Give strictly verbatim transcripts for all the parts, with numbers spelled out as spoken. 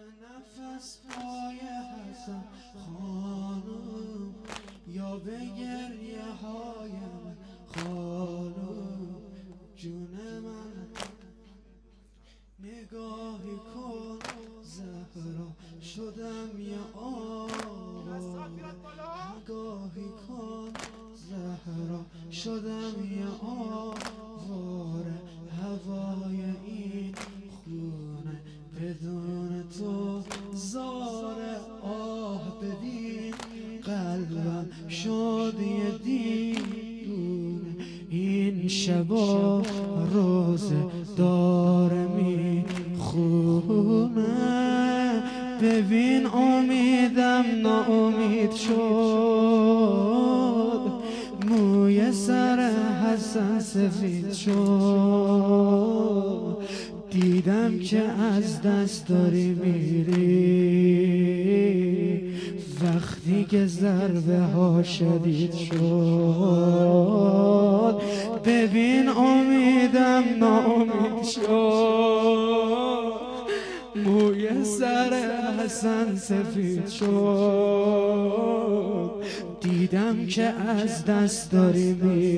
نفس پای حسن خانم یا به گریه هایم خانم جون من نگاهی کن زهرا شدم یه آواره نگاهی کن زهرا شدم یه آواره هوای این خونه بدون تو زاره آه ببین قلبم شد یه دیوونه این شبا روزه داره میخونه ببین امیدم ناامید شد موی سر حسن سفید شد دیدم که از دست داری میری وقتی که ضربه ها شدید شد ببین امیدم ناامید شد موی سر حسن سفید شد دیدم که از دست داری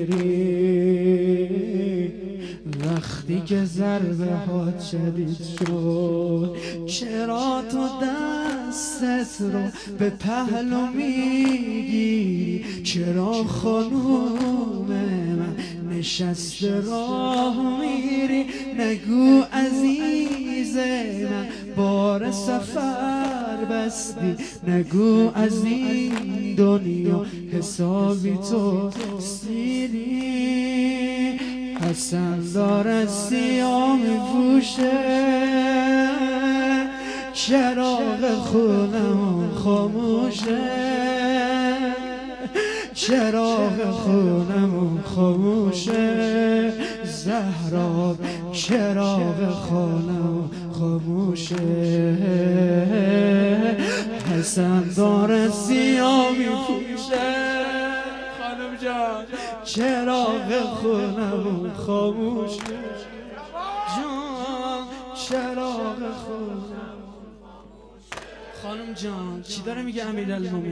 میری وقتی که ضربه ها شدید شد چرا تو دستت رو به پهلو میگیری چرا خانوم من نشسته راه میری نگو عزیز من بار سفر بستی نگو از این دنیا حسابی تو سیری حسن داره سیاه میپوشه چراغ خونم خاموشه چراغ خونم خاموشه زهرا چراغ خونم خاموشه حسن داره سیاه میپوشه خانم جان چراغ خونم خاموشه جان چراغ خونم خانم جان چی داره میگه امیرالمومنین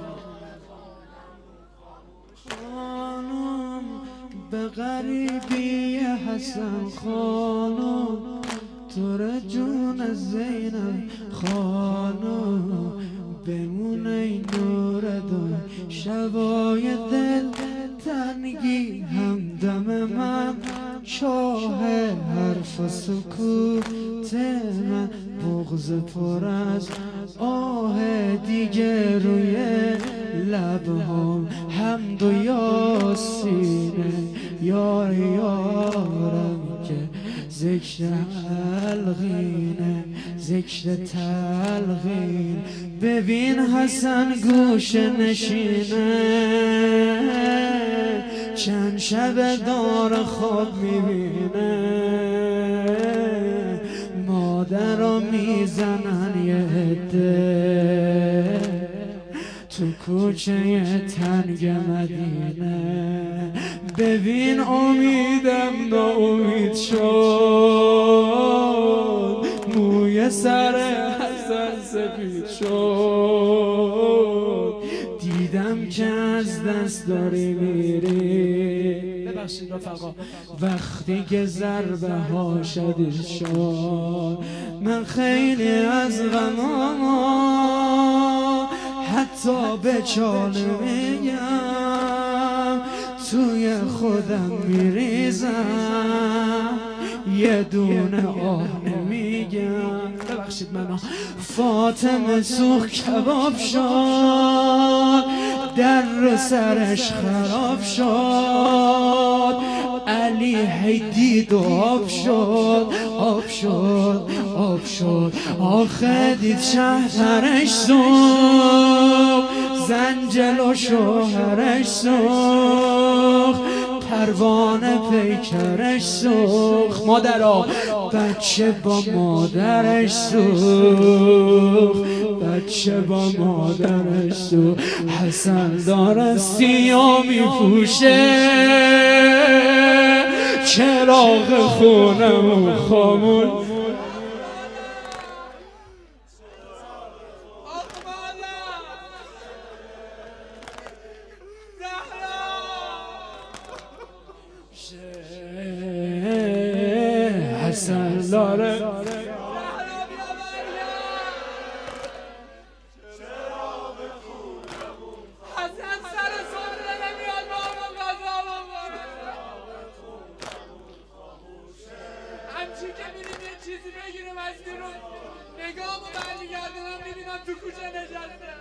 خانم به غریبی حسن خانم تو جون زینب خانم بمونه این نور دای شبای دل تنگی همدم من چاه حرف و سکوت من بغض پر از آه دیگه روی لبهام حمد و یاسینه یار یارم که ذکر الغینه ذکر تلغین ببین حسن گوش نشینه چند شب دار خواب میبینه مادر میزنن یه عده تو کوچه تنگ مدینه ببین امیدم ناامید شد موی سر حسن سفید شد دیدم که از دست داری میری ببخشید رفقا وقتی که ضربه ها شدید شد من خیلی از غمام حتی به چاله میگم توی خودم میریزم یه دونه آه نمیگم ببخشید منو فاطمه سوخ کباب شد در سرش خراب شد علی هیدید و آب شد آب شد آب شد آخه دید شهرش سوخ زنجل و شوهرش سوخ پروانه پیکرش سوخ مادرها بچه با مادرش سوخ بچه با مادرش سوخ حسن داره سیاه میپوشه چراغ خونم خاموش حسن داره همچی که میریم یه چیزی بگیریم از بیرون نگاهمو برمیگردونم میبینم تو کوچه نشسته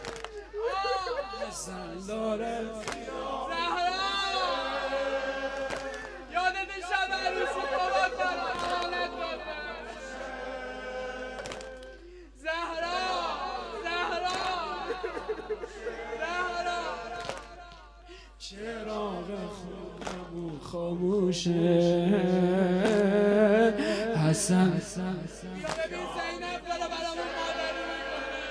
حسن داره زهرا یادت شب عروسی بابات دارم حالت دارم زهرا زهرا زهرا چراغ خونمون خاموشه حسن بیا ببین زینب داره برامون مادری میکنه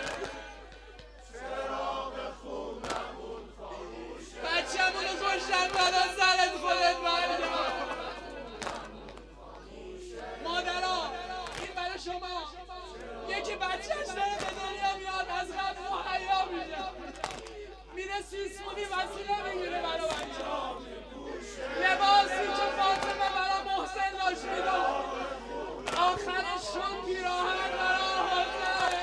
چراغ خونمون خاموشه بچه‌مونو کشتن برا سرت خودت برگرد مادرها این برای شما یکی بچه‌ش داره به دنیا میاد از قبل مهیا میشه میره سیسمونی وسیله میگیره برا بچه لباسی که فاطمه برا محسن داشت میداد آخرش شد پیراهن برا حسن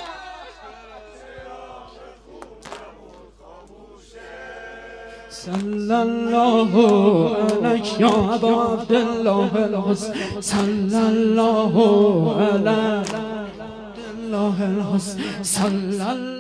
صلی الله علیک یا ابا عبدالله الحسن صلی الله علیک عبدالله الحسن صلی الله